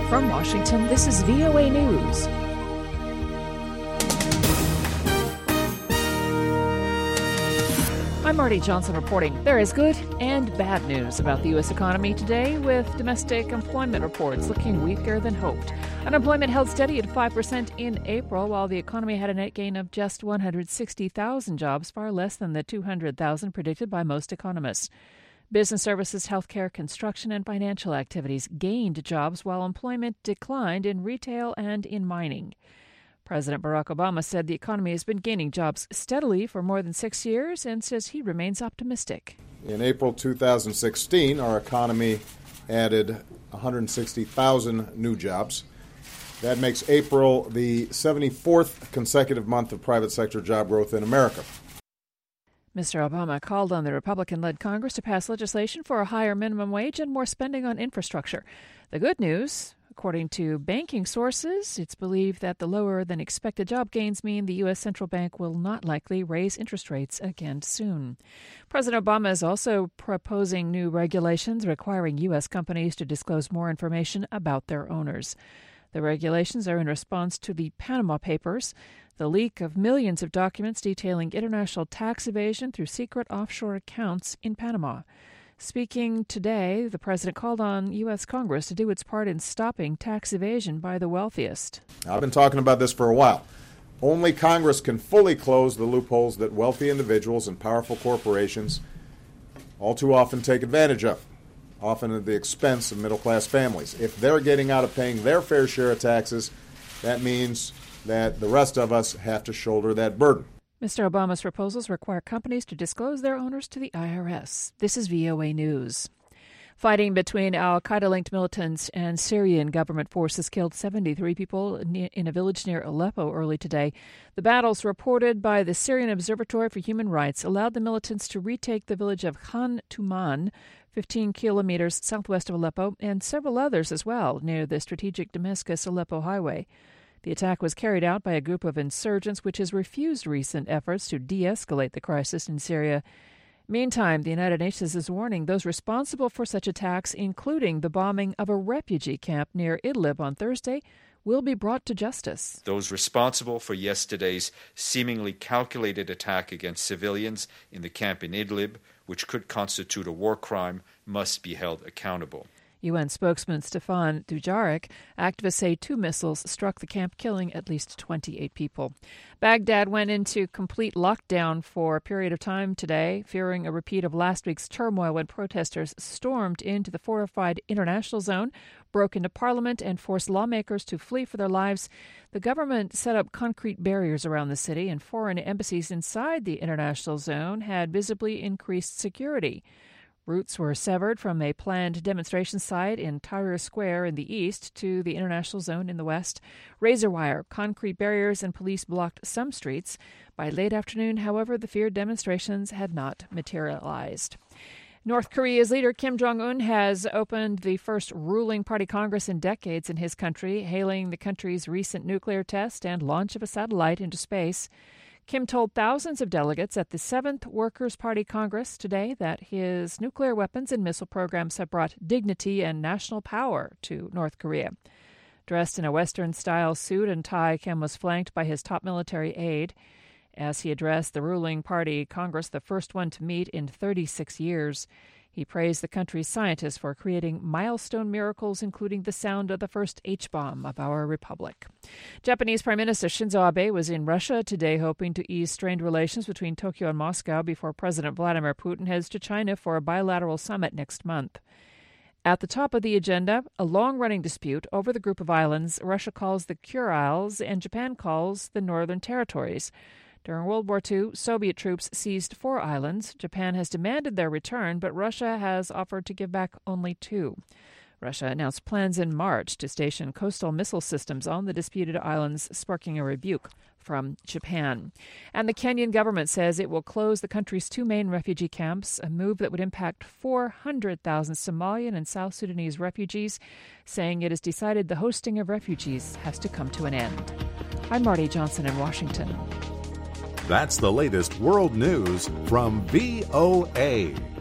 From Washington, this is VOA News. I'm Marty Johnson reporting. There is good and bad news about the U.S. economy today, with domestic employment reports looking weaker than hoped. Unemployment held steady at 5% in April, while the economy had a net gain of just 160,000 jobs, far less than the 200,000 predicted by most economists. Business services, healthcare, construction, and financial activities gained jobs, while employment declined in retail and in mining. President Barack Obama said the economy has been gaining jobs steadily for more than 6 years and says he remains optimistic. In April 2016, our economy added 160,000 new jobs. That makes April the 74th consecutive month of private sector job growth in America. Mr. Obama called on the Republican-led Congress to pass legislation for a higher minimum wage and more spending on infrastructure. The good news, according to banking sources, it's believed that the lower-than-expected job gains mean the U.S. Central Bank will not likely raise interest rates again soon. President Obama is also proposing new regulations requiring U.S. companies to disclose more information about their owners. The regulations are in response to the Panama Papers, the leak of millions of documents detailing international tax evasion through secret offshore accounts in Panama. Speaking today, the president called on U.S. Congress to do its part in stopping tax evasion by the wealthiest. I've been talking about this for a while. Only Congress can fully close the loopholes that wealthy individuals and powerful corporations all too often take advantage of, often at the expense of middle-class families. If they're getting out of paying their fair share of taxes, that means that the rest of us have to shoulder that burden. Mr. Obama's proposals require companies to disclose their owners to the IRS. This is VOA News. Fighting between al-Qaeda-linked militants and Syrian government forces killed 73 people in a village near Aleppo early today. The battles reported by the Syrian Observatory for Human Rights allowed the militants to retake the village of Khan Tuman, 15 kilometers southwest of Aleppo, and several others as well near the strategic Damascus-Aleppo highway. The attack was carried out by a group of insurgents which has refused recent efforts to de-escalate the crisis in Syria. Meantime, the United Nations is warning those responsible for such attacks, including the bombing of a refugee camp near Idlib on Thursday, will be brought to justice. Those responsible for yesterday's seemingly calculated attack against civilians in the camp in Idlib, which could constitute a war crime, must be held accountable. UN spokesman Stefan Dujarric, activists say 2 missiles struck the camp, killing at least 28 people. Baghdad went into complete lockdown for a period of time today, fearing a repeat of last week's turmoil when protesters stormed into the fortified international zone, broke into parliament, and forced lawmakers to flee for their lives. The government set up concrete barriers around the city, and foreign embassies inside the international zone had visibly increased security. Routes were severed from a planned demonstration site in Tahrir Square in the east to the international zone in the west. Razor wire, concrete barriers, and police blocked some streets. By late afternoon, however, the feared demonstrations had not materialized. North Korea's leader Kim Jong-un has opened the first ruling party Congress in decades in his country, hailing the country's recent nuclear test and launch of a satellite into space. Kim told thousands of delegates at the 7th Workers' Party Congress today that his nuclear weapons and missile programs have brought dignity and national power to North Korea. Dressed in a Western-style suit and tie, Kim was flanked by his top military aide. As he addressed the ruling party Congress, the first one to meet in 36 years, he praised the country's scientists for creating milestone miracles, including the sound of the first H-bomb of our republic. Japanese Prime Minister Shinzo Abe was in Russia today, hoping to ease strained relations between Tokyo and Moscow before President Vladimir Putin heads to China for a bilateral summit next month. At the top of the agenda, a long-running dispute over the group of islands Russia calls the Kurils and Japan calls the Northern Territories. During World War II, Soviet troops seized 4 islands. Japan has demanded their return, but Russia has offered to give back only 2. Russia announced plans in March to station coastal missile systems on the disputed islands, sparking a rebuke from Japan. And the Kenyan government says it will close the country's 2 main refugee camps, a move that would impact 400,000 Somalian and South Sudanese refugees, saying it has decided the hosting of refugees has to come to an end. I'm Marty Johnson in Washington. That's the latest world news from VOA.